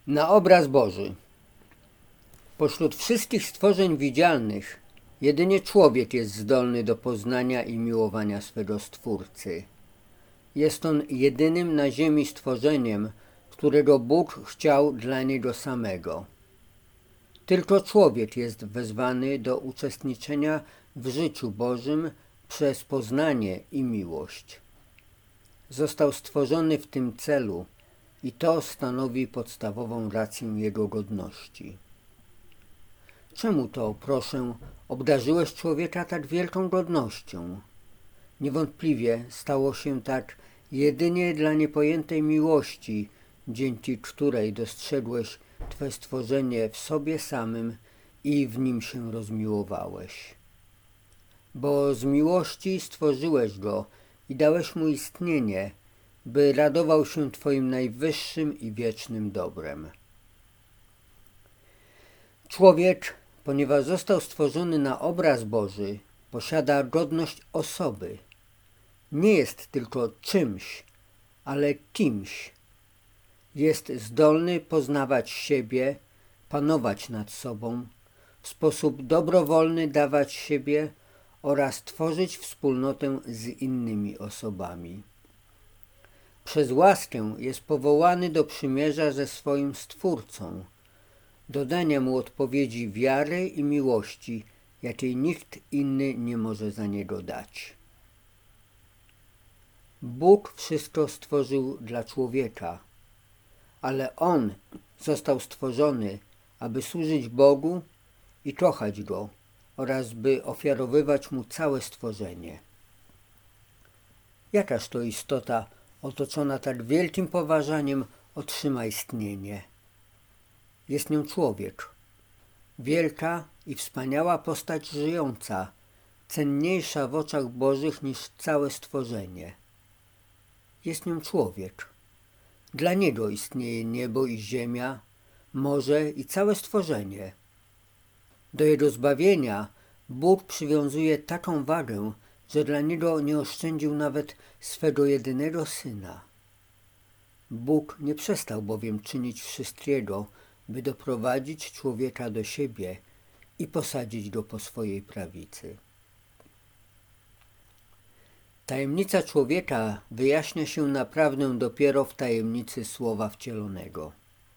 Na obraz Boży. Pośród wszystkich stworzeń widzialnych jedynie człowiek jest zdolny do poznania i miłowania swego Stwórcy. Jest on jedynym na ziemi stworzeniem, którego Bóg chciał dla niego samego. Tylko człowiek jest wezwany do uczestniczenia w życiu Bożym przez poznanie i miłość. Został stworzony w tym celu i to stanowi podstawową rację jego godności. Czemu to, proszę, obdarzyłeś człowieka tak wielką godnością? Niewątpliwie stało się tak jedynie dla niepojętej miłości, dzięki której dostrzegłeś Twe stworzenie w sobie samym i w nim się rozmiłowałeś. Bo z miłości stworzyłeś go i dałeś mu istnienie, by radował się Twoim najwyższym i wiecznym dobrem. Człowiek, ponieważ został stworzony na obraz Boży, posiada godność osoby. Nie jest tylko czymś, ale kimś. Jest zdolny poznawać siebie, panować nad sobą, w sposób dobrowolny dawać siebie oraz tworzyć wspólnotę z innymi osobami. Przez łaskę jest powołany do przymierza ze swoim Stwórcą, do dania mu odpowiedzi wiary i miłości, jakiej nikt inny nie może za niego dać. Bóg wszystko stworzył dla człowieka, ale on został stworzony, aby służyć Bogu i kochać Go oraz by ofiarowywać Mu całe stworzenie. Jakaż to istota otoczona tak wielkim poważaniem otrzyma istnienie? Jest nią człowiek. Wielka i wspaniała postać żyjąca, cenniejsza w oczach Bożych niż całe stworzenie. Jest nią człowiek. Dla niego istnieje niebo i ziemia, morze i całe stworzenie. Do jego zbawienia Bóg przywiązuje taką wagę, że dla niego nie oszczędził nawet swego jedynego Syna. Bóg nie przestał bowiem czynić wszystkiego, by doprowadzić człowieka do siebie i posadzić go po swojej prawicy. Tajemnica człowieka wyjaśnia się naprawdę dopiero w tajemnicy Słowa Wcielonego.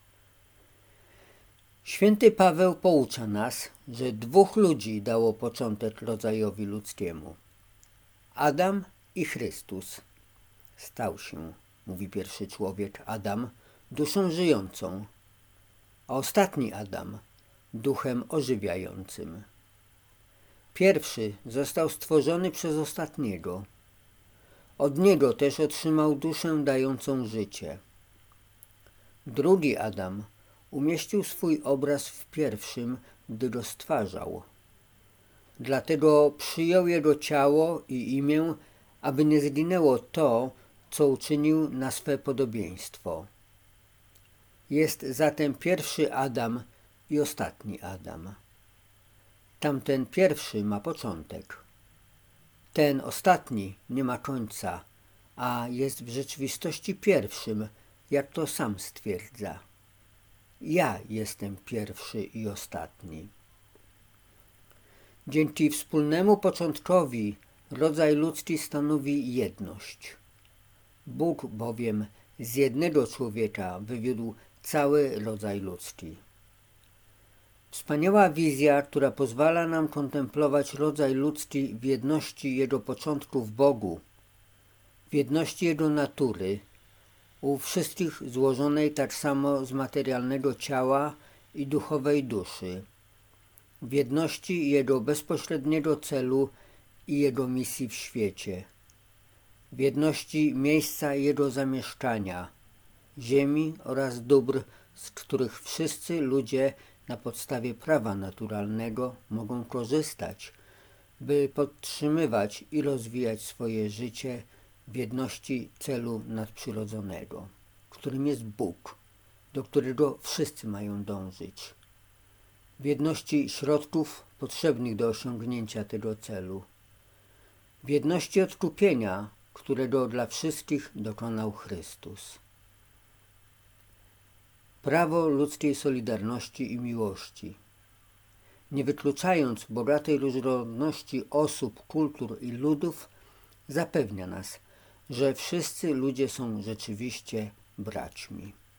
Święty Paweł poucza nas, że dwóch ludzi dało początek rodzajowi ludzkiemu. Adam i Chrystus. Stał się, mówi pierwszy człowiek, Adam, duszą żyjącą, a ostatni Adam, duchem ożywiającym. Pierwszy został stworzony przez ostatniego. Od niego też otrzymał duszę dającą życie. Drugi Adam umieścił swój obraz w pierwszym, gdy go stwarzał. Dlatego przyjął jego ciało i imię, aby nie zginęło to, co uczynił na swe podobieństwo. Jest zatem pierwszy Adam i ostatni Adam. Tamten pierwszy ma początek. Ten ostatni nie ma końca, a jest w rzeczywistości pierwszym, jak to sam stwierdza. Ja jestem pierwszy i ostatni. Dzięki wspólnemu początkowi rodzaj ludzki stanowi jedność. Bóg bowiem z jednego człowieka wywiódł cały rodzaj ludzki. Wspaniała wizja, która pozwala nam kontemplować rodzaj ludzki w jedności jego początku w Bogu, w jedności jego natury, u wszystkich złożonej tak samo z materialnego ciała i duchowej duszy, w jedności jego bezpośredniego celu i jego misji w świecie, w jedności miejsca jego zamieszkania, ziemi oraz dóbr, z których wszyscy ludzie na podstawie prawa naturalnego mogą korzystać, by podtrzymywać i rozwijać swoje życie w jedności celu nadprzyrodzonego, którym jest Bóg, do którego wszyscy mają dążyć, w jedności środków potrzebnych do osiągnięcia tego celu, w jedności odkupienia, którego dla wszystkich dokonał Chrystus. prawo ludzkiej solidarności i miłości. Nie wykluczając bogatej różnorodności osób, kultur i ludów, zapewnia nas, że wszyscy ludzie są rzeczywiście braćmi.